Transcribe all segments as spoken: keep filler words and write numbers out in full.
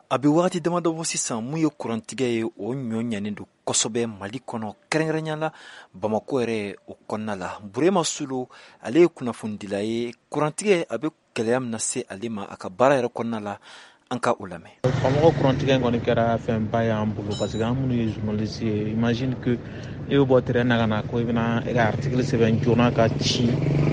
A bɛ waati damadɔ bɔ sisan mun ye kurantigɛ ye o ɲɔ ɲanen don kosɛbɛ Mali kɔnɔ kɛrɛnkɛrɛnya la Bamako yɛrɛ o kɔnɔna la. Burema Sulu ale ye kunnafonidila ye kurantigɛ a bɛ gɛlɛya min na se ale ma a ka baara yɛrɛ kɔnɔna la an ka o lamɛn. Bamako kurantigɛ kɔni kɛra fɛnba y'an bolo parce que an minnu ye journaliste ye imagine que e bɛ bɔ terrain na ka na ko i bɛna e ka article sɛbɛn joona ka ci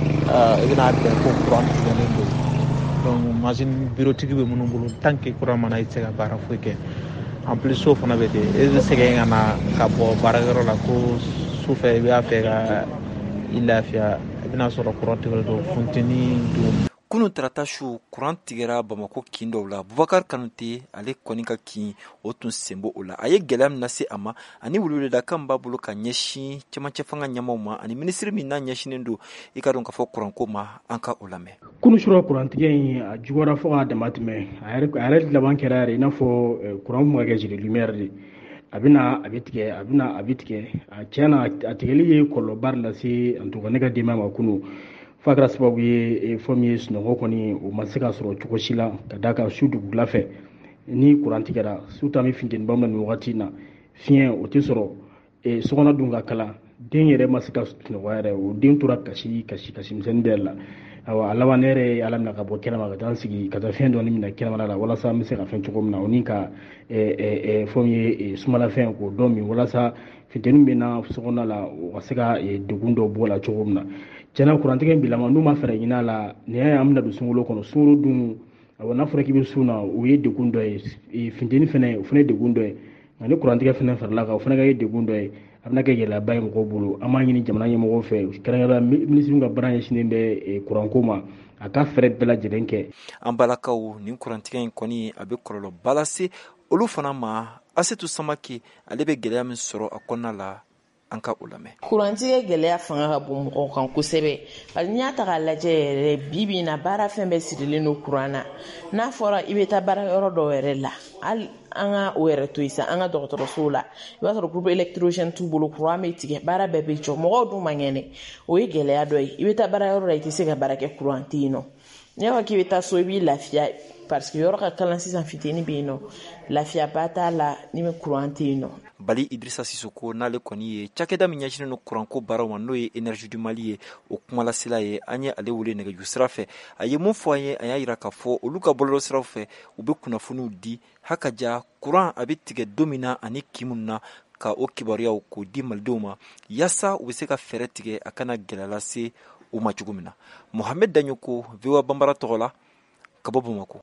i bɛna bɛn ko kuran tigɛlen don. Donc machine bureautique bɛ minnu bolo tant que kuran mana i tɛ se ka baara foyi kɛ. En plus so fana bɛ ten e bɛ sɛgɛn ka na ka bɔ baarakɛyɔrɔ la ko sufɛ i b'a fɛ ka i lafiya i bɛna sɔrɔ kuran tigɛlen don funteni don. Kunu tarata su kuran tigɛra Bamako kin dɔw la. Bubakar Kanute ale kɔni ka kin o tun senbo o la. A ye gɛlɛya min lase a ma ani weleweledakan b'a bolo ka ɲɛsin cɛmancɛ fanga ɲɛmaaw ma ani ministre min n'a ɲɛsinen don i ka dɔn ka fɔ kuranko ma an ka o lamɛn. Kunu sura kurantigɛ in a juguyara fo k'a dama tɛmɛ a yɛrɛ laban kɛra yɛrɛ i n'a fɔ kuran kun ka kɛ jeli lumière de a bɛna a bɛ tigɛ a bɛna a bɛ tigɛ a tiɲɛna a tigɛli ye kɔlɔlɔba lase en tout cas ne ka denbaya ma kunu f'a kɛra sababu ye fɔ min ye sunɔgɔ kɔni o ma se ka sɔrɔ cogo si la ka d'a kan su dugula fɛ ni kuran tigɛra surtout an bɛ funteniba min na nin wagati in na fiɲɛ o tɛ sɔrɔ sokɔnɔ dun ka kalan den yɛrɛ ma se ka sunɔgɔ yɛrɛ o den tora kasi kasi kasi misɛnnin dɛ la awa a laban ne yɛrɛ ye ala minɛ ka bɔ kɛnɛma ka taa n sigi ka taa fiɲɛ dɔɔni minɛ kɛnɛmana la walasa an bɛ se ka fɛn cogo min na o ni ka fɔ min ye sumalafɛn k'o dɔn min walasa funteni bɛ na sokɔnɔ la o ka se ka degun dɔ bɔ la cogo min na cɛna kurantigɛ in bilama n'u ma fɛɛrɛ ɲini a la nin y'a ye an bɛna don sunkalo kɔnɔ sunkalo dun awɔ n'a fɔra k'i bɛ sun na o ye degun dɔ ye funteni fɛnɛ o fɛnɛ ye degun dɔ ye nka ni kurantigɛ fɛnɛ farala kan o fɛnɛ ka ye degun dɔ ye a bɛna kɛ gɛlɛyaba ye mɔgɔw bolo an b'a ɲini jamana ɲɛmɔgɔw fɛ kɛrɛnkɛrɛnnenya minisiri ka baara ɲɛsinnen bɛ kuranko ma a ka fɛɛrɛ bɛɛ lajɛlen kɛ. An balakaw nin kurantigɛ in kɔni a bɛ kɔlɔlɔba lase olu fana ma Asetu Samake ale bɛ gɛlɛya min sɔrɔ a kɔnɔna la an ka o lamɛn. Kurantigɛ gɛlɛya fanga ka bon mɔgɔw kan kosɛbɛ hali n'i y'a ta k'a lajɛ yɛrɛ bi bi in na baara fɛn bɛɛ sirilen don kuran na n'a fɔra i bɛ taa baarayɔrɔ dɔw yɛrɛ la hali an ka o yɛrɛ to yen sa an ka dɔgɔtɔrɔsow la i b'a sɔrɔ groupe électrogène t'u bolo kuran bɛ tigɛ baara bɛɛ bɛ jɔ mɔgɔw dun man kɛnɛ o ye gɛlɛya dɔ ye i bɛ taa baarayɔrɔ la i tɛ se ka baara kɛ kuran tɛ yen nɔ n'i y'a fɔ k'i bɛ taa so i b'i lafiya parce que yɔrɔ ka kalan sisan fitini bɛ yen nɔ lafiyaba t'a la ni bɛ kuran tɛ yen nɔ. Bali Idrissa Sissoko n'ale kɔni ye cakɛda min ɲɛsinnen don kuranko baaraw ma n'o ye Énergie du Mali ye o kumalasila ye an ye ale wele nɛgɛjuru sira fɛ a ye mun fɔ an ye a y'a yira k'a fɔ olu ka bɔlɔlɔsiraw fɛ u bɛ kunnafoniw di hakaja kuran a bɛ tigɛ don min na ani kin minnu na ka o kibaruyaw k'o di malidenw ma yaasa u bɛ se ka fɛɛrɛ tigɛ a kana gɛlɛya lase u ma cogo min na. Mohamed Daɲoko V O A Banbara tɔgɔ la ka bɔ Bamako.